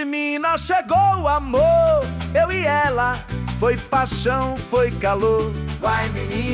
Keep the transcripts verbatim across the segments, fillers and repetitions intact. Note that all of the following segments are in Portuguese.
Minas chegou o amor, eu e ela, foi paixão, foi calor. Vai,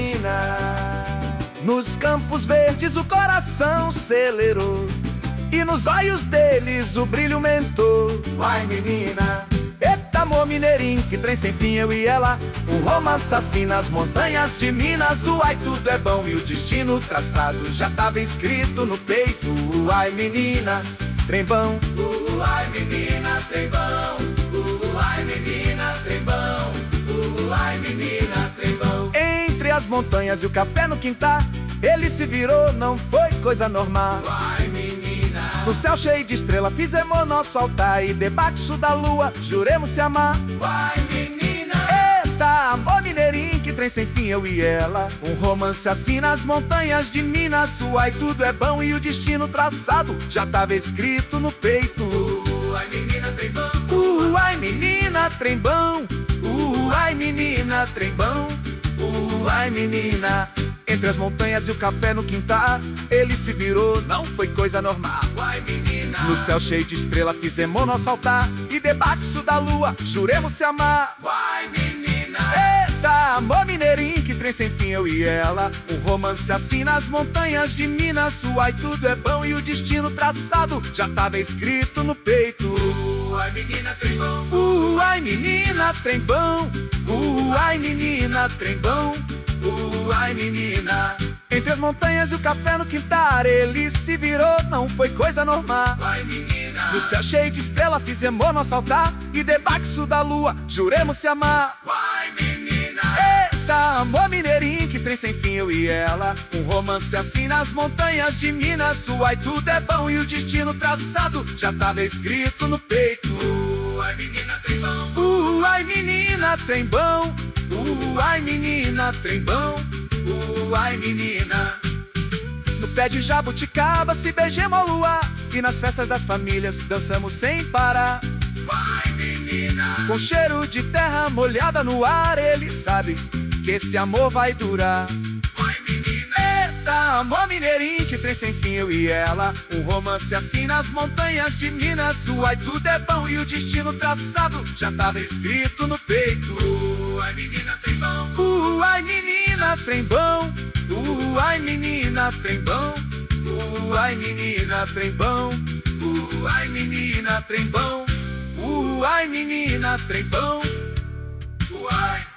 menina. Nos campos verdes o coração acelerou, e nos olhos deles o brilho aumentou. Vai, menina. Eita, amor mineirinho, que trem sem fim, eu e ela, um romance assim nas montanhas de Minas. Uai, tudo é bom e o destino traçado já tava escrito no peito. Uai, menina, trem bom. Uai, menina, trem bom. Uai, menina, trem bom. Uai, menina, trem bom. Entre as montanhas e o café no quintal, ele se virou, não foi coisa normal. Uai, menina. No céu cheio de estrela fizemos nosso altar, e debaixo da lua juremos se amar. Vai, menina. Eita, amor mineirinho, que trem sem fim, eu e ela, um romance assim nas montanhas de Minas. Uai, tudo é bom e o destino traçado já tava escrito no peito. Uai, menina, trem bom. Uai, menina, trem bom. Uai, menina, trem bom. Uai, menina. Entre as montanhas e o café no quintal, ele se virou, não foi coisa normal. Vai, menina. No céu cheio de estrela fizemos nosso altar, e debaixo da lua juremos se amar. Vai, menina. Eita, amor mineirinho, que trem sem fim, eu e ela, um romance assim nas montanhas de Minas. Uai, tudo é bom e o destino traçado já tava escrito no peito. Uai, menina, trem bom. Uai, menina, trem bom. Uai, menina, trem bom. Uai, menina. Entre as montanhas e o café no quintal, ele se virou, não foi coisa normal. Vai, menina. No céu cheio de estrela fizemos nosso altar, e debaixo da lua juremos se amar. Vai, menina. Eita, amor mineirinho, que trem sem fim, eu e ela, um romance assim nas montanhas de Minas. Uai, tudo é bom e o destino traçado já tava escrito no peito. Uai, menina, trem bom. Uai, menina, trem bom. Uai, menina, trem bom. Uai, menina. No pé de jabuticaba se beijemos ao luar, e nas festas das famílias dançamos sem parar. Vai, menina. Com cheiro de terra molhada no ar, ele sabe que esse amor vai durar. Vai, menina. Eita, amor mineirinho, que trem sem fim, eu e ela, um romance assim nas montanhas de Minas. Uai, tudo é bom e o destino traçado já tava escrito no peito. Uai, menina, trem bom. Uai, menina, trem bom. Uai, menina, trem bom. Uai, menina, trem bom. Uai, menina, trem bom. Uai, menina, trem bom. Uai.